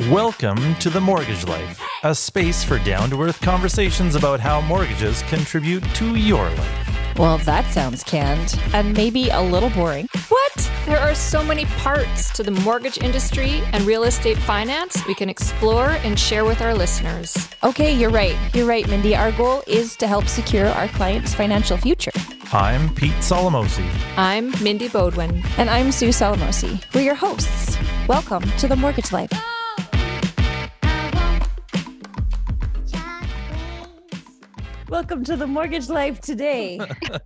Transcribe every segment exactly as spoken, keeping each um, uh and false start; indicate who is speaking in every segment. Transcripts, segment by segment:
Speaker 1: Welcome to The Mortgage Life, a space for down-to-earth conversations about how mortgages contribute to your life.
Speaker 2: Well, that sounds canned and maybe a little boring.
Speaker 3: What? There are so many parts to the mortgage industry and real estate finance we can explore and share with our listeners.
Speaker 2: Okay, you're right. You're right, Mindy. Our goal is to help secure our clients' financial future.
Speaker 1: I'm Pete Solomosi.
Speaker 3: I'm Mindy Bodwin.
Speaker 2: And I'm Sue Solomosi. We're your hosts. Welcome to The Mortgage Life. Welcome to The Mortgage Life today.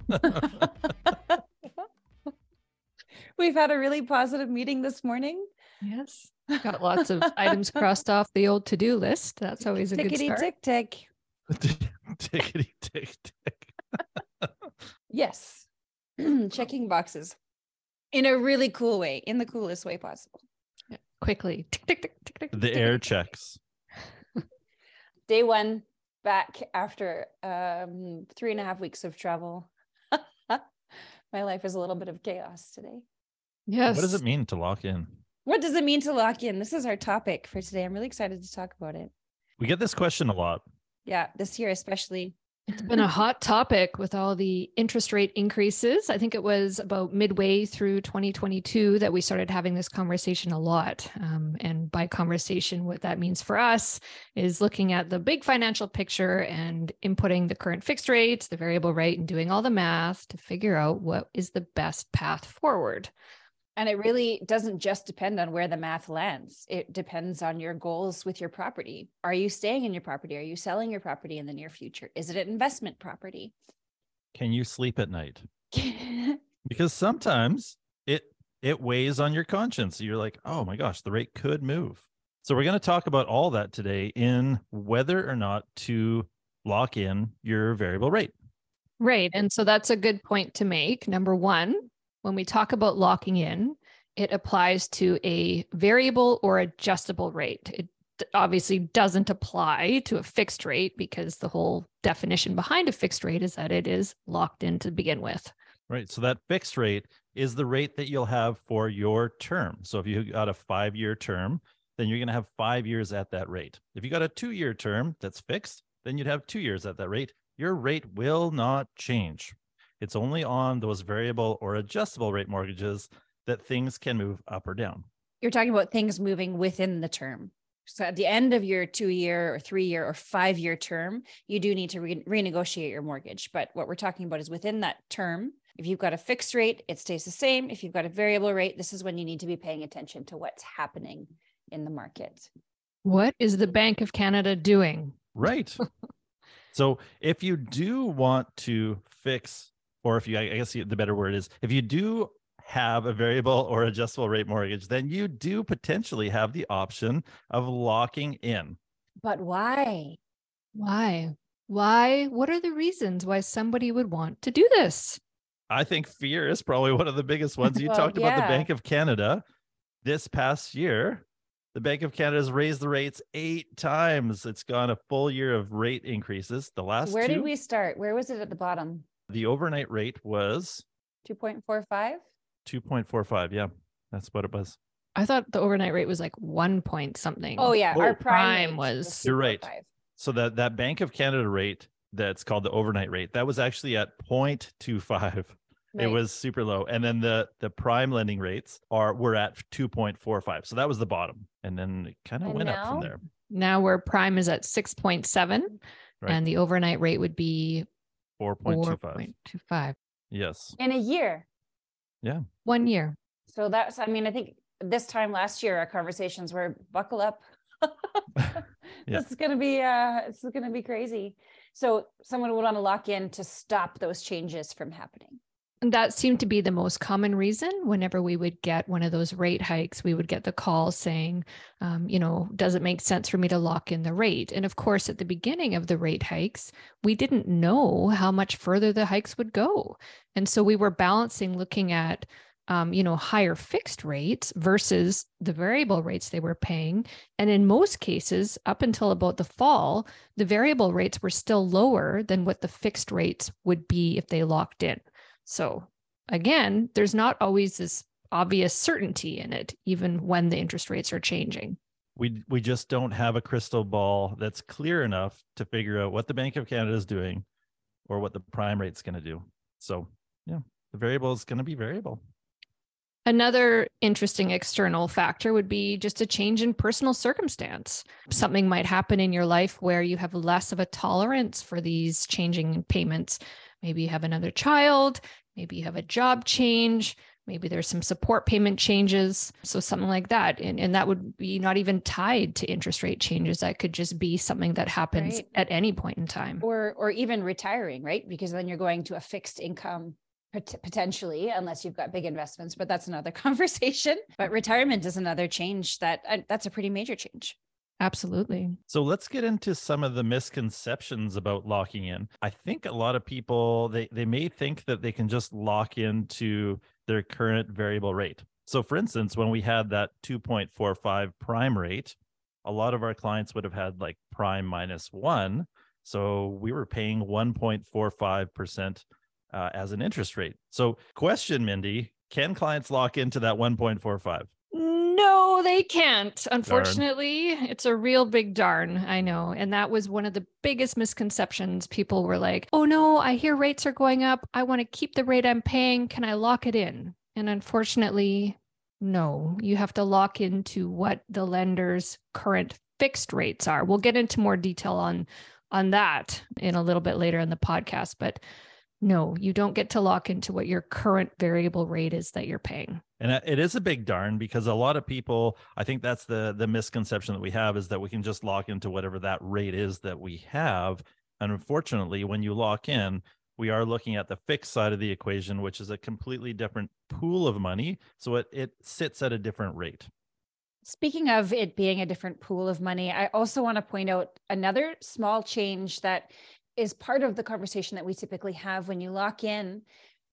Speaker 2: We've had a really positive meeting this morning.
Speaker 3: Yes. Got lots of items crossed off the old to-do list. That's always a good start.
Speaker 2: Tickety tick tick.
Speaker 1: Tickety tick tick.
Speaker 2: Yes. Checking boxes in a really cool way, in the coolest way possible.
Speaker 3: Yeah. Quickly. Tick, tick, tick, tick, tick,
Speaker 1: The
Speaker 3: tick,
Speaker 1: air
Speaker 3: tick.
Speaker 1: checks.
Speaker 2: Day one back after um, three and a half weeks of travel. My life is a little bit of chaos today.
Speaker 3: Yes.
Speaker 1: What does it mean to lock in?
Speaker 2: What does it mean to lock in? This is our topic for today. I'm really excited to talk about it.
Speaker 1: We get this question a lot.
Speaker 2: Yeah, this year especially.
Speaker 3: It's been a hot topic with all the interest rate increases. I think it was about midway through twenty twenty-two that we started having this conversation a lot. Um, and by conversation, what that means for us is looking at the big financial picture and inputting the current fixed rates, the variable rate, and doing all the math to figure out what is the best path forward.
Speaker 2: And it really doesn't just depend on where the math lands. It depends on your goals with your property. Are you staying in your property? Are you selling your property in the near future? Is it an investment property?
Speaker 1: Can you sleep at night? Because sometimes it it weighs on your conscience. You're like, oh my gosh, the rate could move. So we're going to talk about all that today in whether or not to lock in your variable rate.
Speaker 3: Right. And so that's a good point to make. Number one, when we talk about locking in, it applies to a variable or adjustable rate. It obviously doesn't apply to a fixed rate because the whole definition behind a fixed rate is that it is locked in to begin with.
Speaker 1: Right. So that fixed rate is the rate that you'll have for your term. So if you got a five-year term, then you're going to have five years at that rate. If you got a two-year term that's fixed, then you'd have two years at that rate. Your rate will not change. It's only on those variable or adjustable rate mortgages that things can move up or down.
Speaker 2: You're talking about things moving within the term. So at the end of your two-year or three-year or five-year term, you do need to re- renegotiate your mortgage. But what we're talking about is within that term. If you've got a fixed rate, it stays the same. If you've got a variable rate, this is when you need to be paying attention to what's happening in the market.
Speaker 3: What is the Bank of Canada doing?
Speaker 1: Right. So if you do want to fix, or if you, I guess the better word is, if you do have a variable or adjustable rate mortgage, then you do potentially have the option of locking in.
Speaker 2: But why?
Speaker 3: Why? Why? What are the reasons why somebody would want to do this?
Speaker 1: I think fear is probably one of the biggest ones. You
Speaker 2: Well,
Speaker 1: talked about the
Speaker 2: yeah.
Speaker 1: Bank of Canada. This past year, the Bank of Canada has raised the rates eight times. It's gone a full year of rate increases. The last
Speaker 2: Where
Speaker 1: two,
Speaker 2: did we start? Where was it at the bottom?
Speaker 1: the overnight rate was
Speaker 2: two point four five?
Speaker 1: two point four five. Yeah, that's what it was.
Speaker 3: I thought the overnight rate was like one point something.
Speaker 2: Oh, yeah.
Speaker 1: Oh,
Speaker 2: Our
Speaker 3: prime
Speaker 2: prime
Speaker 3: was-
Speaker 2: was
Speaker 1: You're right.
Speaker 2: two point five.
Speaker 1: So that, that Bank of Canada rate that's called the overnight rate, that was actually at zero point two five. It
Speaker 2: Right.
Speaker 1: was super low. And then the, the prime lending rates are were at two point four five. So that was the bottom. And then it kind of
Speaker 2: And
Speaker 1: went up from
Speaker 2: now?
Speaker 1: there.
Speaker 3: Now where prime is at six point seven
Speaker 1: Right.
Speaker 3: and the overnight rate would be
Speaker 1: four point two
Speaker 3: four
Speaker 1: five.
Speaker 3: point two five.
Speaker 1: Yes.
Speaker 2: In a year.
Speaker 3: One year.
Speaker 2: So that's, I mean, I think this time last year, our conversations were buckle up.
Speaker 1: Yeah.
Speaker 2: This is going to be, uh, this is going to be crazy. So someone would want to lock in to stop those changes from happening.
Speaker 3: And that seemed to be the most common reason. Whenever we would get one of those rate hikes, we would get the call saying, um, you know, does it make sense for me to lock in the rate? And of course, at the beginning of the rate hikes, we didn't know how much further the hikes would go. And so we were balancing looking at, um, you know, higher fixed rates versus the variable rates they were paying. And in most cases, up until about the fall, the variable rates were still lower than what the fixed rates would be if they locked in. So again, there's not always this obvious certainty in it, even when the interest rates are changing.
Speaker 1: We we just don't have a crystal ball that's clear enough to figure out what the Bank of Canada is doing or what the prime rate's going to do. So yeah, the variable is going to be variable.
Speaker 3: Another interesting external factor would be just a change in personal circumstance. Something might happen in your life where you have less of a tolerance for these changing payments. Maybe you have another child, maybe you have a job change, maybe there's some support payment changes. So something like that. And, and that would be not even tied to interest rate changes. That could just be something that happens
Speaker 2: Right.
Speaker 3: at any point in time.
Speaker 2: Or, or even retiring, right? Because then you're going to a fixed income pot- potentially, unless you've got big investments, but that's another conversation. But retirement is another change that uh, that's a pretty major change.
Speaker 3: Absolutely.
Speaker 1: So let's get into some of the misconceptions about locking in. I think a lot of people, they, they may think that they can just lock into their current variable rate. So for instance, when we had that two point four five prime rate, a lot of our clients would have had like prime minus one. So we were paying one point four five percent uh, as an interest rate. So question, Mindy, can clients lock into that one point four five?
Speaker 3: No, they can't. Unfortunately, darn. It's a real big darn. I know. And that was one of the biggest misconceptions. People were like, oh no, I hear rates are going up. I want to keep the rate I'm paying. Can I lock it in? And unfortunately, no, you have to lock into what the lender's current fixed rates are. We'll get into more detail on, on that in a little bit later in the podcast, but no, you don't get to lock into what your current variable rate is that you're paying.
Speaker 1: And it is a big darn, because a lot of people, I think that's the the misconception that we have, is that we can just lock into whatever that rate is that we have. And unfortunately, when you lock in, we are looking at the fixed side of the equation, which is a completely different pool of money. So it, it sits at a different rate.
Speaker 2: Speaking of it being a different pool of money, I also want to point out another small change that is part of the conversation that we typically have. When you lock in,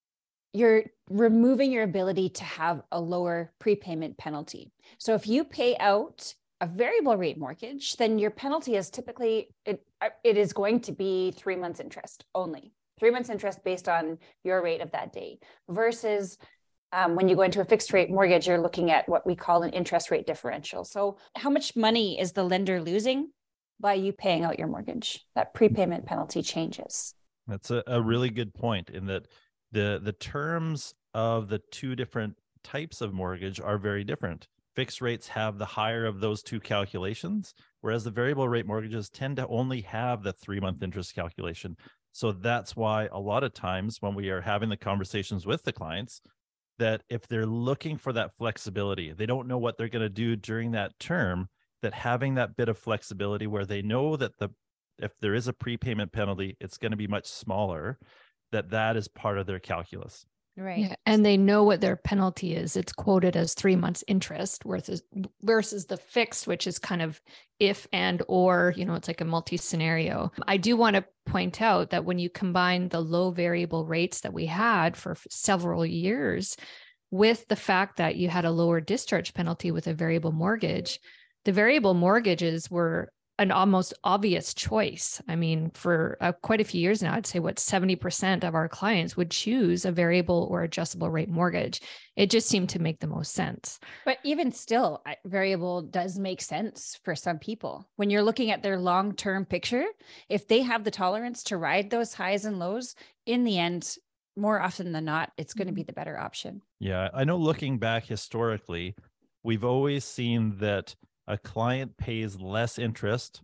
Speaker 2: you're removing your ability to have a lower prepayment penalty. So if you pay out a variable rate mortgage, then your penalty is typically, it, it is going to be three months interest only, three months interest based on your rate of that day, versus um, when you go into a fixed rate mortgage, you're looking at what we call an interest rate differential. So how much money is the lender losing by you paying out your mortgage? That prepayment penalty changes.
Speaker 1: That's a, a really good point, in that the the terms of the two different types of mortgage are very different. Fixed rates have the higher of those two calculations, whereas the variable rate mortgages tend to only have the three-month interest calculation. So that's why a lot of times when we are having the conversations with the clients, that if they're looking for that flexibility, they don't know what they're going to do during that term, that having that bit of flexibility where they know that the if there is a prepayment penalty, it's going to be much smaller, that that is part of their calculus.
Speaker 2: Right.
Speaker 3: Yeah, and they know what their penalty is. It's quoted as three months interest versus, versus the fixed, which is kind of if and or, you know, it's like a multi-scenario. I do want to point out that when you combine the low variable rates that we had for several years with the fact that you had a lower discharge penalty with a variable mortgage, the variable mortgages were an almost obvious choice. I mean, for uh, quite a few years now, I'd say what seventy percent of our clients would choose a variable or adjustable rate mortgage. It just seemed to make the most sense.
Speaker 2: But even still, variable does make sense for some people. When you're looking at their long-term picture, if they have the tolerance to ride those highs and lows, in the end, more often than not, it's going to be the better option.
Speaker 1: Yeah, I know looking back historically, we've always seen that a client pays less interest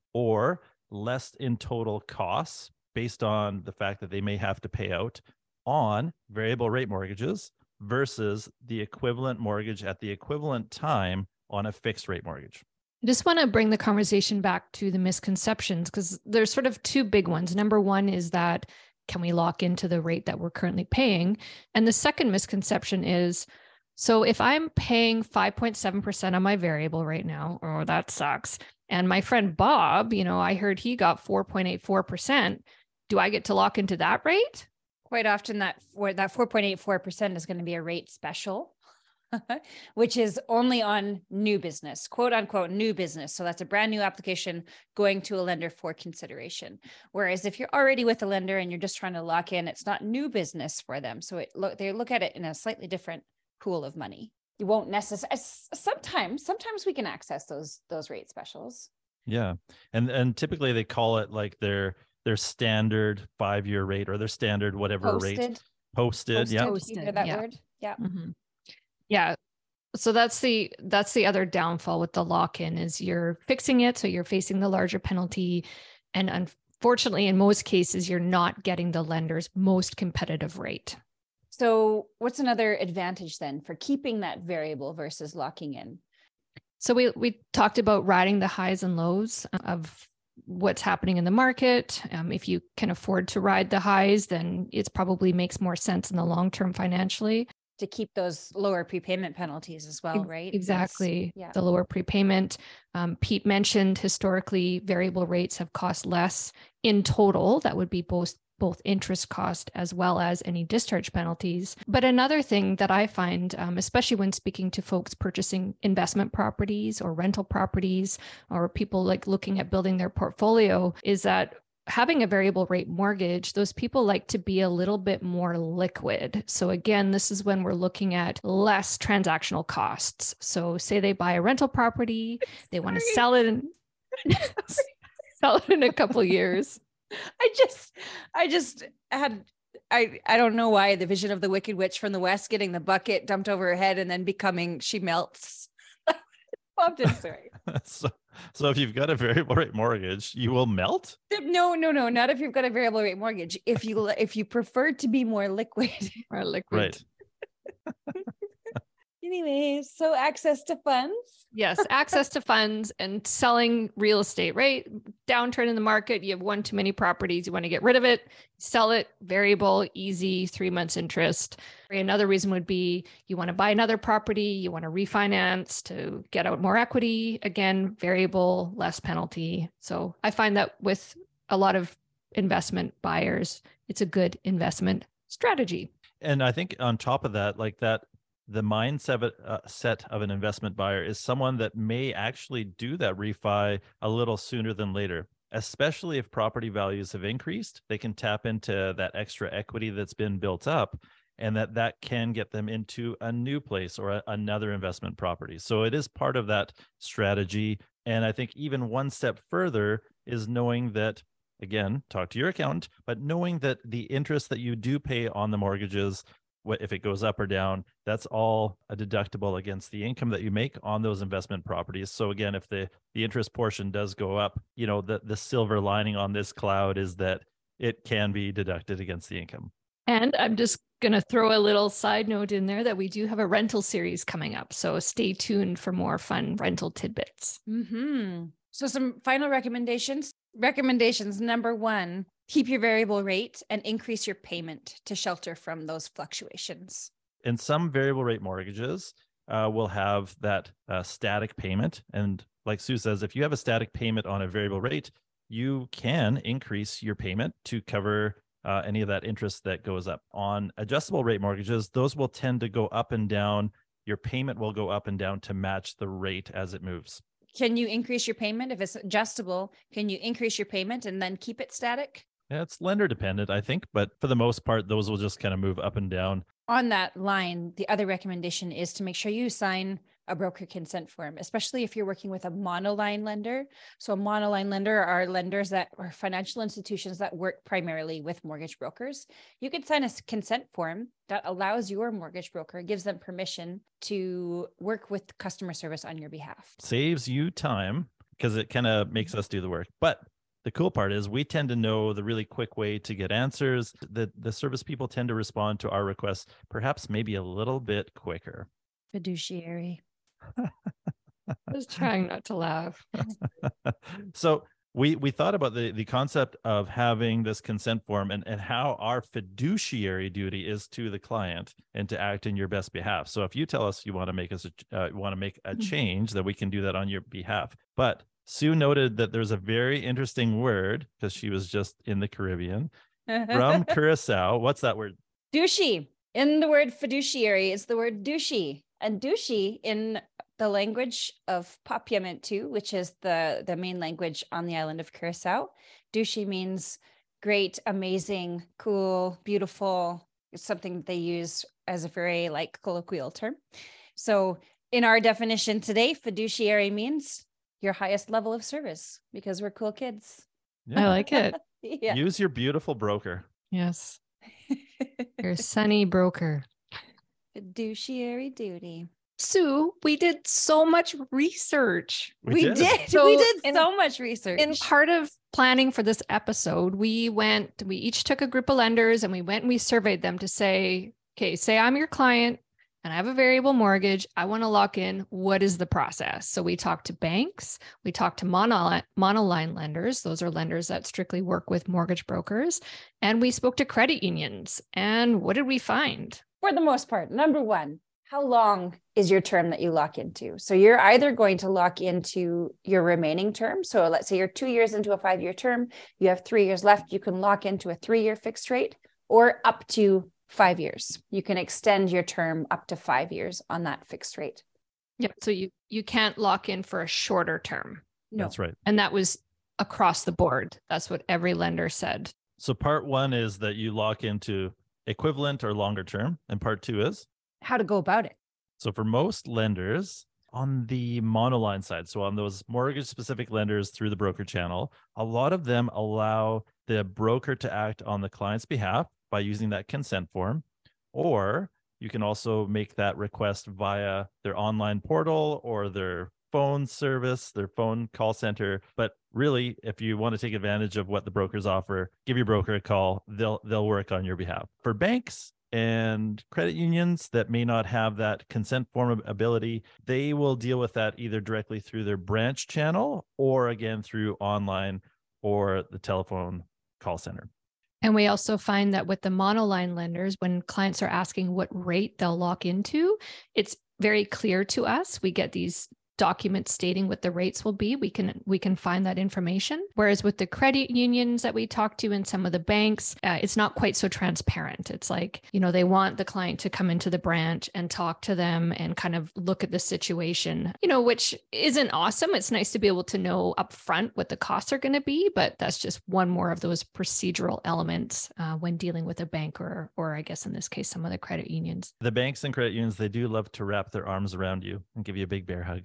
Speaker 1: or less in total costs based on the fact that they may have to pay out on variable rate mortgages versus the equivalent mortgage at the equivalent time on a fixed rate mortgage.
Speaker 3: I just want to bring the conversation back to the misconceptions, because there's sort of two big ones. Number one is that, can we lock into the rate that we're currently paying? And the second misconception is, so if I'm paying five point seven percent on my variable right now, oh, that sucks. And my friend Bob, you know, I heard he got four point eight four percent. Do I get to lock into that rate?
Speaker 2: Quite often that, that four point eight four percent is going to be a rate special, which is only on new business, quote unquote, new business. So that's a brand new application going to a lender for consideration. Whereas if you're already with a lender and you're just trying to lock in, it's not new business for them. So it look, they look at it in a slightly different pool of money. you won't necessarily, sometimes, sometimes we can access those, those rate specials.
Speaker 1: Yeah. And, and typically they call it like their, their standard five-year rate or their standard whatever
Speaker 2: Posted.
Speaker 1: rate. Posted.
Speaker 2: Posted.
Speaker 1: Yeah.
Speaker 2: You hear that
Speaker 3: yeah.
Speaker 2: word? Yeah.
Speaker 3: Mm-hmm. Yeah. So that's the that's the other downfall with the lock-in is you're fixing it, so you're facing the larger penalty, and unfortunately, in most cases, you're not getting the lender's most competitive rate.
Speaker 2: So, what's another advantage then for keeping that variable versus locking in?
Speaker 3: So we we talked about riding the highs and lows of what's happening in the market. Um, if you can afford to ride the highs, then it probably makes more sense in the long term financially.
Speaker 2: To keep those lower prepayment penalties as well, right?
Speaker 3: Exactly.
Speaker 2: Yeah.
Speaker 3: The lower prepayment. Um, Pete mentioned historically variable rates have cost less in total. That would be both both interest cost as well as any discharge penalties. But another thing that I find, um, especially when speaking to folks purchasing investment properties or rental properties, or people like looking at building their portfolio, is that having a variable rate mortgage, those people like to be a little bit more liquid. So again, this is when we're looking at less transactional costs. So say they buy a rental property, they want to sell it in, sell it in a couple of years.
Speaker 2: I just, I just had, I, I don't know why the vision of the Wicked Witch from the West getting the bucket dumped over her head and then becoming, she melts. Popped in, sorry.
Speaker 1: so, so if you've got a variable rate mortgage, you will melt?
Speaker 2: No, no, no, not if you've got a variable rate mortgage. If you, if you prefer to be more liquid.
Speaker 3: More liquid.
Speaker 1: Right.
Speaker 2: Anyways, so access to funds.
Speaker 3: Yes, access to funds and selling real estate, right? Downturn in the market, you have one too many properties, you want to get rid of it, sell it, variable, easy, three months interest. Another reason would be you want to buy another property, you want to refinance to get out more equity, again, variable, less penalty. So I find that with a lot of investment buyers, it's a good investment strategy.
Speaker 1: And I think on top of that, like that, the mindset of, uh, set of an investment buyer is someone that may actually do that refi a little sooner than later, especially if property values have increased. They can tap into that extra equity that's been built up, and that that can get them into a new place or a, another investment property. So it is part of that strategy. And I think even one step further is knowing that, again, talk to your accountant, but knowing that the interest that you do pay on the mortgages, if it goes up or down, that's all a deductible against the income that you make on those investment properties. So again, if the, the interest portion does go up, you know, the, the silver lining on this cloud is that it can be deducted against the income.
Speaker 3: And I'm just going to throw a little side note in there that we do have a rental series coming up. So stay tuned for more fun rental tidbits.
Speaker 2: Mm-hmm. So some final recommendations. Recommendations. Number one, keep your variable rate and increase your payment to shelter from those fluctuations.
Speaker 1: And some variable rate mortgages uh, will have that uh, static payment. And like Sue says, if you have a static payment on a variable rate, you can increase your payment to cover uh, any of that interest that goes up. On adjustable rate mortgages, those will tend to go up and down. Your payment will go up and down to match the rate as it moves.
Speaker 2: Can you increase your payment? If it's adjustable, can you increase your payment and then keep it static?
Speaker 1: Yeah, it's lender dependent, I think, but for the most part, those will just kind of move up and down.
Speaker 2: On that line, the other recommendation is to make sure you sign a broker consent form, especially if you're working with a monoline lender. So a monoline lender are lenders that are financial institutions that work primarily with mortgage brokers. You can sign a consent form that allows your mortgage broker, gives them permission to work with customer service on your behalf.
Speaker 1: Saves you time because it kind of makes us do the work. But the cool part is we tend to know the really quick way to get answers. The, the service people tend to respond to our requests, perhaps maybe a little bit quicker.
Speaker 2: Fiduciary.
Speaker 3: I was trying not to laugh.
Speaker 1: So we we thought about the, the concept of having this consent form and, and how our fiduciary duty is to the client and to act in your best behalf. So if you tell us you want to make us a, uh, want to make a change, that we can do that on your behalf. But Sue noted that there's a very interesting word, because she was just in the Caribbean, from Curacao. What's that word?
Speaker 2: Douchey. In the word fiduciary is the word douchey. And douchey in the language of Papiamentu, which is the, the main language on the island of Curacao, douchey means great, amazing, cool, beautiful. It's something they use as a very like colloquial term. So in our definition today, fiduciary means your highest level of service because we're cool kids.
Speaker 3: I like it.
Speaker 2: Yeah.
Speaker 1: Use your beautiful broker.
Speaker 3: Yes. Your sunny broker.
Speaker 2: Fiduciary duty.
Speaker 3: Sue, we did so much research.
Speaker 1: We,
Speaker 2: We,
Speaker 1: did.
Speaker 2: did.
Speaker 3: So
Speaker 2: we did
Speaker 3: in-
Speaker 2: so much research.
Speaker 3: In part of planning for this episode, we went, we each took a group of lenders and we went and we surveyed them to say, okay, say I'm your client and I have a variable mortgage. I want to lock in. What is the process? So we talked to banks. We talked to mono, monoline lenders. Those are lenders that strictly work with mortgage brokers. And we spoke to credit unions. And what did we find?
Speaker 2: For the most part, number one, how long is your term that you lock into? So you're either going to lock into your remaining term. So let's say you're two years into a five-year term, you have three years left, you can lock into a three-year fixed rate, or up to five years. You can extend your term up to five years on that fixed rate.
Speaker 3: Yep. So you you can't lock in for a shorter term.
Speaker 2: No.
Speaker 1: That's right.
Speaker 3: And that was across the board. That's what every lender said.
Speaker 1: So part one is that you lock into equivalent or longer term. And part two is?
Speaker 2: How to go about it.
Speaker 1: So for most lenders on the monoline side, so on those mortgage specific lenders through the broker channel, a lot of them allow the broker to act on the client's behalf by using that consent form, or you can also make that request via their online portal or their phone service, their phone call center. But really, if you want to take advantage of what the brokers offer, give your broker a call. They'll they'll work on your behalf. For banks and credit unions that may not have that consent form ability, they will deal with that either directly through their branch channel or again through online or the telephone call center.
Speaker 3: And we also find that with the monoline lenders, when clients are asking what rate they'll lock into, it's very clear to us. We get these documents stating what the rates will be. We can we can find that information. Whereas with the credit unions that we talk to and some of the banks, uh, it's not quite so transparent. It's like, you know, they want the client to come into the branch and talk to them and kind of look at the situation, you know, which isn't awesome. It's nice to be able to know upfront what the costs are going to be, but that's just one more of those procedural elements uh, when dealing with a bank or, or I guess in this case, some of the credit unions.
Speaker 1: The banks and credit unions, they do love to wrap their arms around you and give you a big bear hug.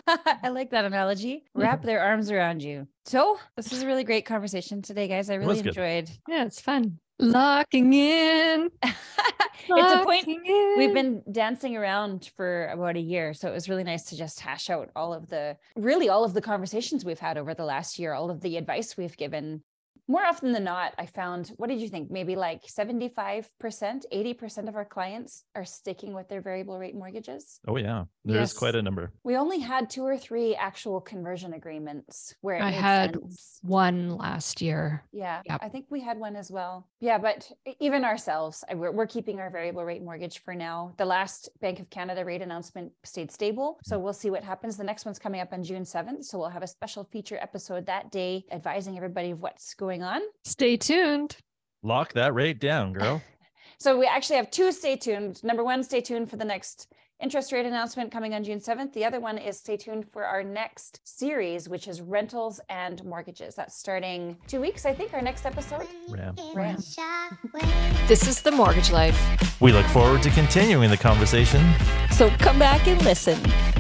Speaker 2: I like that analogy. Wrap their arms around you. So this was a really great conversation today, guys. I really
Speaker 1: was good.
Speaker 2: enjoyed.
Speaker 3: Yeah, it's fun. Locking in.
Speaker 2: It's a point
Speaker 3: Locking in.
Speaker 2: we've been dancing around for about a year. So it was really nice to just hash out all of the, really all of the conversations we've had over the last year, all of the advice we've given. More often than not, I found, what did you think? Maybe like seventy-five percent, eighty percent of our clients are sticking with their variable rate mortgages.
Speaker 1: Oh yeah, there's
Speaker 2: Yes.
Speaker 1: quite a number.
Speaker 2: We only had two or three actual conversion agreements where it
Speaker 3: I
Speaker 2: made
Speaker 3: had
Speaker 2: sense.
Speaker 3: one last year.
Speaker 2: Yeah,
Speaker 3: Yep.
Speaker 2: I think we had one as well. Yeah, but even ourselves, I- we're, we're keeping our variable rate mortgage for now. The last Bank of Canada rate announcement stayed stable. So we'll see what happens. The next one's coming up on June seventh. So we'll have a special feature episode that day advising everybody of what's going on.
Speaker 3: Stay tuned.
Speaker 1: Lock that rate down, girl.
Speaker 2: So we actually have two stay tuned. Number one, stay tuned for the next interest rate announcement coming on June seventh. The other one is stay tuned for our next series, which is rentals and mortgages. That's starting two weeks, I think, our next episode.
Speaker 1: Ram.
Speaker 2: Ram.
Speaker 3: This is The Mortgage Life.
Speaker 1: We look forward to continuing the conversation.
Speaker 2: So come back and listen.